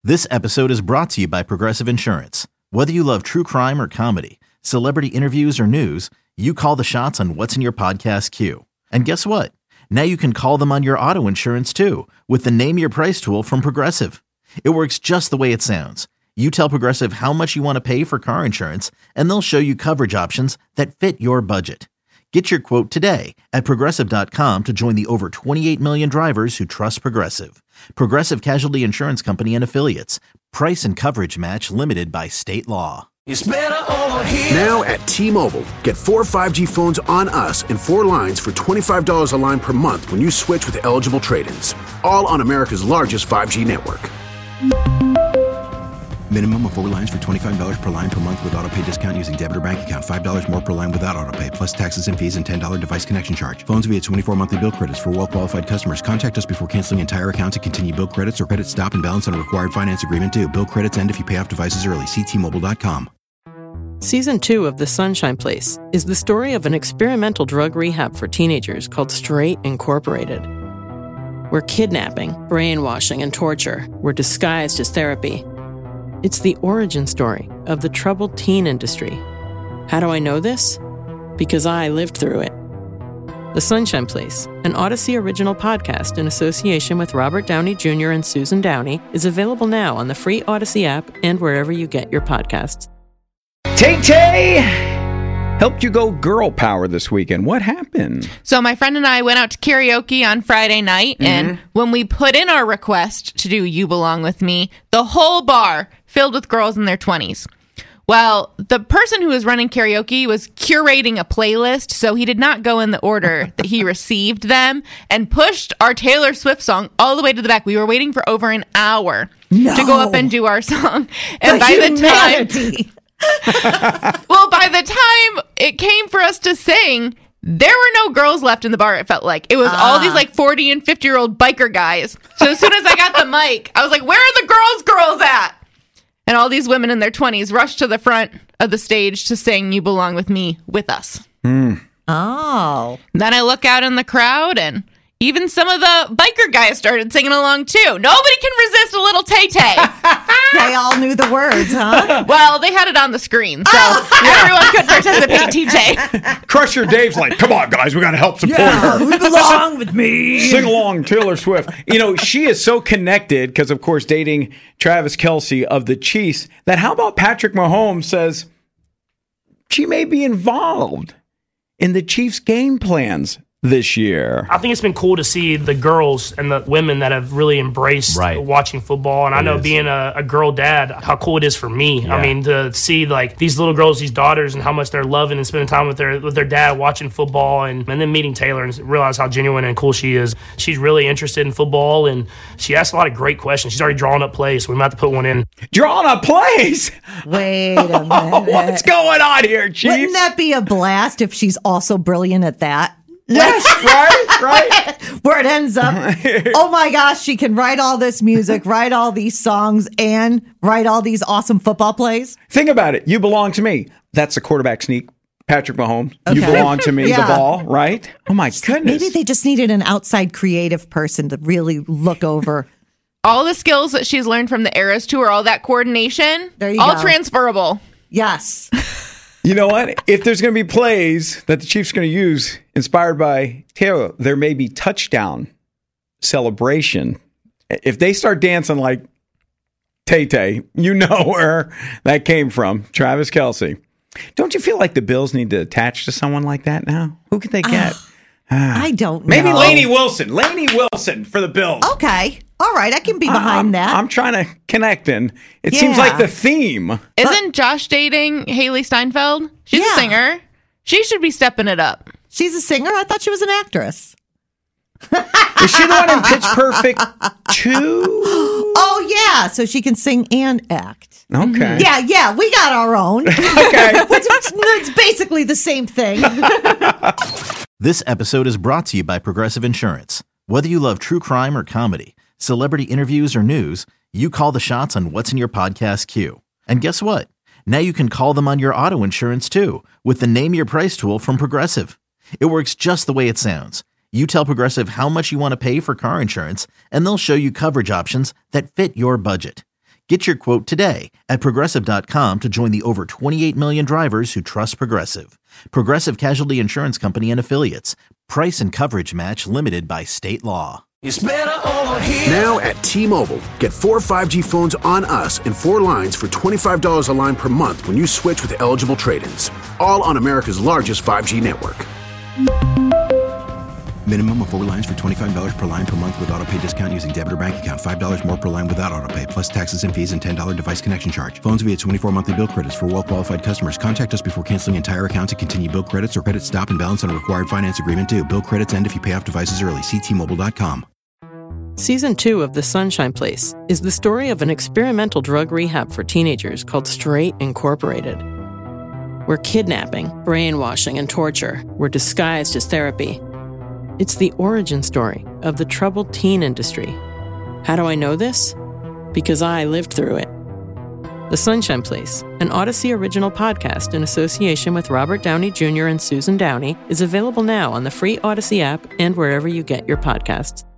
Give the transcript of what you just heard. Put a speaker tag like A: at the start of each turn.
A: This episode is brought to you by Progressive Insurance. Whether you love true crime or comedy, celebrity interviews or news, you call the shots on what's in your podcast queue. And guess what? Now you can call them on your auto insurance too with the Name Your Price tool from Progressive. It works just the way it sounds. You tell Progressive how much you want to pay for car insurance, and they'll show you coverage options that fit your budget. Get your quote today at Progressive.com to join the over 28 million drivers who trust Progressive. Progressive Casualty Insurance Company and Affiliates. Price and coverage match limited by state law.
B: It's better over here.
C: Now at T-Mobile, get 4 5G phones on us and 4 lines for $25 a line per month when you switch with eligible trade-ins. All on America's largest 5G network.
D: Minimum of 4 lines for $25 per line per month with autopay discount using debit or bank account. $5 more per line without autopay, plus taxes and fees and $10 device connection charge. Phones via 24 monthly bill credits for well-qualified customers. Contact us before canceling entire account to continue bill credits or credit stop and balance on a required finance agreement due. Bill credits end if you pay off devices early. See T-Mobile.com.
E: Season 2 of The Sunshine Place is the story of an experimental drug rehab for teenagers called Straight Incorporated, where kidnapping, brainwashing, and torture were disguised as therapy. It's the origin story of the troubled teen industry. How do I know this? Because I lived through it. The Sunshine Place, an Odyssey original podcast in association with Robert Downey Jr. and Susan Downey, is available now on the free Odyssey app and wherever you get your podcasts.
F: Tay-Tay helped you go girl power this weekend. What happened?
G: So my friend and I went out to karaoke on Friday night, and when we put in our request to do You Belong With Me, the whole bar filled with girls in their 20s. Well, the person who was running karaoke was curating a playlist, so he did not go in the order that he received them and pushed our Taylor Swift song all the way to the back. We were waiting for over an hour to go up and do our song. And by the time... Well, by the time it came for us to sing, there were no girls left in the bar, it felt like. It was all these like 40 and 50-year-old biker guys. So as soon as I got the mic, I was like, where are the girls at? And all these women in their 20s rushed to the front of the stage to sing You Belong With Me with us.
H: Oh.
G: Then I look out in the crowd, and even some of the biker guys started singing along, too. Nobody can resist a little Tay-Tay.
H: They all knew the words, huh?
G: Well, they had it on the screen, so everyone could participate, TJ.
F: Crusher Dave's like, come on, guys, we got to help support her.
H: You belong with me.
F: Sing along, Taylor Swift. You know, she is so connected because, of course, dating Travis Kelce of the Chiefs, that how about Patrick Mahomes says she may be involved in the Chiefs' game plans this year.
I: I think it's been cool to see the girls and the women that have really embraced watching football. And I know being a girl dad, how cool it is for me. Yeah. I mean, to see like these little girls, these daughters, and how much they're loving and spending time with their dad watching football, and then meeting Taylor and realize how genuine and cool she is. She's really interested in football, and she asks a lot of great questions. She's already drawing up plays, so we might have to put one in.
F: Drawing up plays?
H: Wait a minute.
F: What's going on here, Chief?
H: Wouldn't that be a blast if she's also brilliant at that?
F: Yes, right.
H: Where it ends up, oh my gosh, she can write all this music, write all these songs, and write all these awesome football plays.
F: Think about it. You belong to me. That's the quarterback sneak. Patrick Mahomes. Okay. You belong to me, the ball, right? Oh my goodness.
H: Maybe they just needed an outside creative person to really look over.
G: All the skills that she's learned from the Eras Tour, all that coordination, all transferable.
H: Yes.
F: You know what? If there's going to be plays that the Chiefs are going to use inspired by Taylor, there may be touchdown celebration. If they start dancing like Tay-Tay, you know where that came from. Travis Kelce. Don't you feel like the Bills need to attach to someone like that now? Who could they get?
H: I don't know.
F: Maybe Lainey Wilson. Lainey Wilson for the Bills.
H: Okay. All right. I can be behind that.
F: I'm trying to connect, and it seems like the theme.
G: Isn't Josh dating Haley Steinfeld? She's a singer. She should be stepping it up.
H: She's a singer? I thought she was an actress.
F: Is she the one in Pitch Perfect 2?
H: Oh, yeah. So she can sing and act.
F: Okay.
H: Yeah. We got our own.
F: Okay.
H: It's basically the same thing.
A: This episode is brought to you by Progressive Insurance. Whether you love true crime or comedy, celebrity interviews or news, you call the shots on what's in your podcast queue. And guess what? Now you can call them on your auto insurance too with the Name Your Price tool from Progressive. It works just the way it sounds. You tell Progressive how much you want to pay for car insurance, and they'll show you coverage options that fit your budget. Get your quote today at Progressive.com to join the over 28 million drivers who trust Progressive. Progressive Casualty Insurance Company and Affiliates. Price and coverage match limited by state law.
C: Now at T-Mobile, get 4 5G phones on us and 4 lines for $25 a line per month when you switch with eligible trade-ins. All on America's largest 5G network.
D: Minimum of 4 lines for $25 per line per month with autopay discount using debit or bank account. $5 more per line without autopay, plus taxes and fees and $10 device connection charge. Phones via 24 monthly bill credits for well-qualified customers. Contact us before canceling entire account to continue bill credits or credit stop and balance on required finance agreement due. Bill credits end if you pay off devices early. See T-Mobile.com.
E: Season 2 of The Sunshine Place is the story of an experimental drug rehab for teenagers called Straight Incorporated, where kidnapping, brainwashing, and torture were disguised as therapy. It's the origin story of the troubled teen industry. How do I know this? Because I lived through it. The Sunshine Place, an Odyssey original podcast in association with Robert Downey Jr. and Susan Downey, is available now on the free Odyssey app and wherever you get your podcasts.